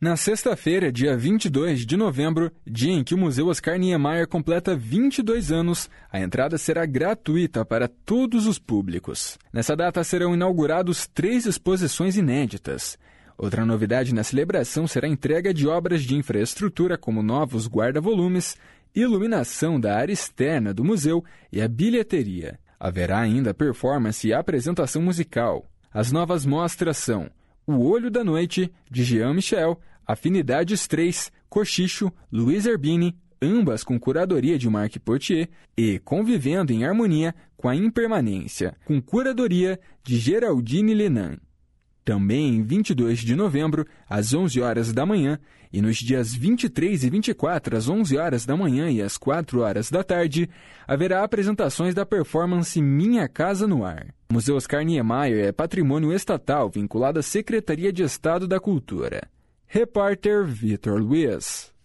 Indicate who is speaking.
Speaker 1: Na sexta-feira, dia 22 de novembro, dia em que o Museu Oscar Niemeyer completa 22 anos, a entrada será gratuita para todos os públicos. Nessa data serão inaugurados 3 exposições inéditas. Outra novidade na celebração será a entrega de obras de infraestrutura como novos guarda-volumes, iluminação da área externa do museu e a bilheteria. Haverá ainda performance e apresentação musical. As novas mostras são O Olho da Noite, de Jean Michel, Afinidades 3, Cochicho, Luiz Erbini, ambas com curadoria de Marc Pottier, e Convivendo em Harmonia com a Impermanência, com curadoria de Geraldine Lenan. Também em 22 de novembro, às 11 horas da manhã, e nos dias 23 e 24, às 11 horas da manhã e às 4 horas da tarde, haverá apresentações da performance Minha Casa no Ar. O Museu Oscar Niemeyer é patrimônio estatal vinculado à Secretaria de Estado da Cultura. Repórter Vitor Luiz.